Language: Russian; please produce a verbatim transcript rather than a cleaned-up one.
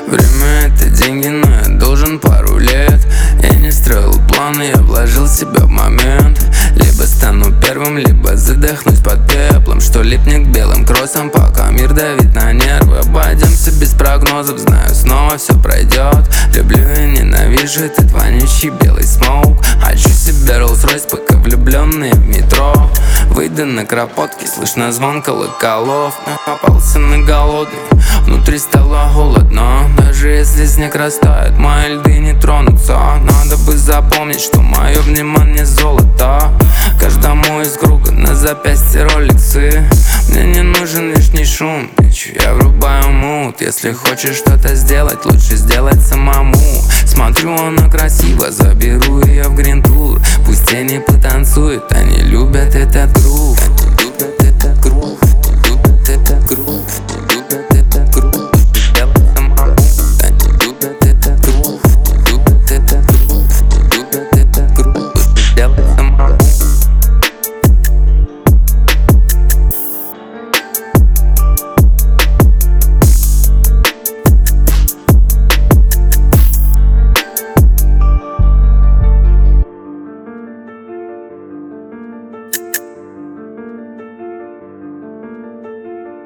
Время — это деньги, но я должен пару лет. Я не строил планы, я вложил себя в момент. Либо стану первым, либо задохнусь под пеплом, что липнет к белым кроссам, пока мир давит на нервы. Обойдемся без прогнозов, знаю, снова все пройдет. Люблю и ненавижу этот вонючий белый смоук. Хочу себе Rolls-Royce, пока влюбленные в метро. Выйду на кропотки, слышно звон колоколов. Попался на голодный, внутри стало холодно. Даже если снег растает, мои льды не тронутся. Надо бы запомнить, что мое внимание золото. Каждому из круга на запястье роликсы. Мне не нужен лишний шум, я врубаю мут. Если хочешь что-то сделать, лучше сделать самому. Смотрю, она красиво, заберу ее в грин-тур. Пусть тени потанцуют, они любят этот грув.